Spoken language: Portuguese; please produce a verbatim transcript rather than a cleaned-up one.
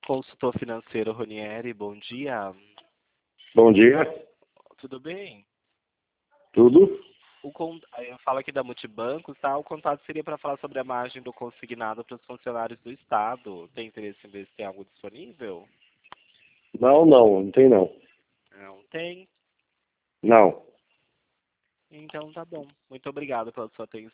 Consultor financeiro Ronieri, bom dia. Bom dia. Tudo bem? Tudo? O con... Eu falo aqui da Multibanco, tá? O contato seria para falar sobre a margem do consignado para os funcionários do Estado. Tem interesse em ver se tem algo disponível? Não, não, não tem não. Não tem? Não. Então tá bom. Muito obrigado pela sua atenção.